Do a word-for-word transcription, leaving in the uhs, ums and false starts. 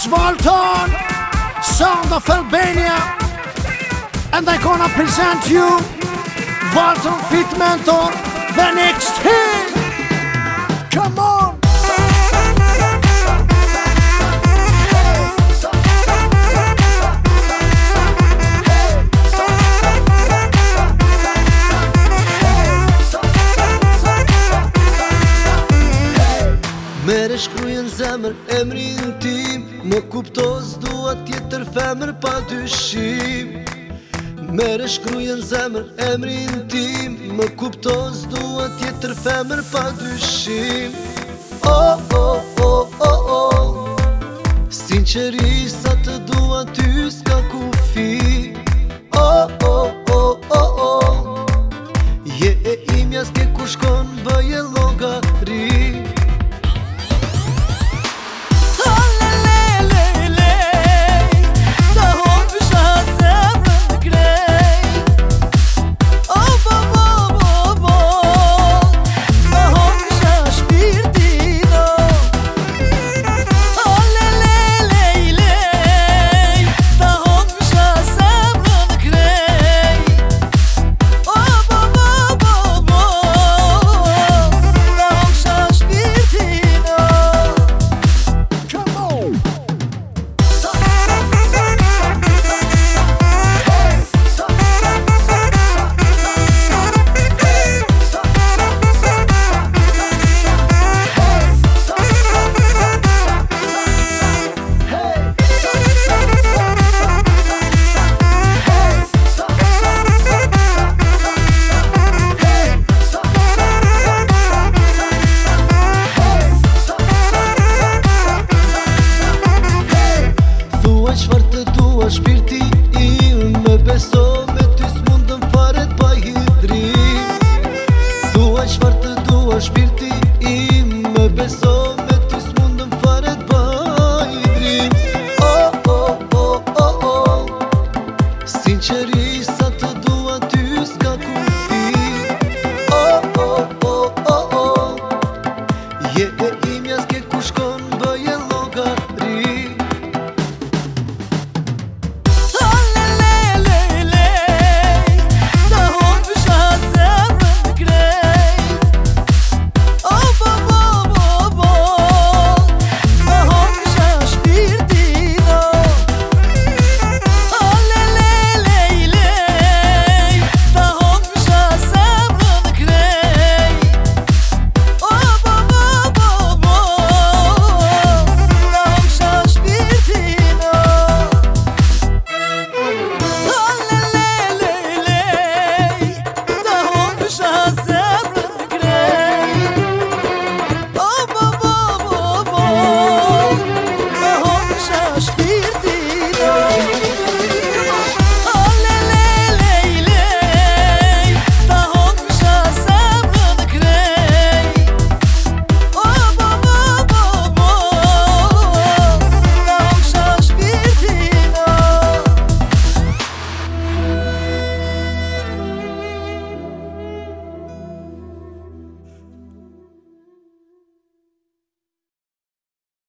Walton, sound of Albania, and I gonna present you Walton Fit Mentor, the next hit. Come on. Mere shkrujen zemër emrin tim, më kupto s'dua tjetër femër pa dyshim. Mere shkrujen zemër emrin tim, më kupto s'dua tjetër femër pa dyshim. Oh, oh, oh, oh, oh, sinqerisht sa të dua ty s'ka kufi. Oh, oh, oh, oh, oh, je e imja s'ke ku shkon bëje llogari. Shpirti im me beso, me ty s'mundëm fare t'pa hidrim. Thuaj çfarë të dua, shpirti im me beso.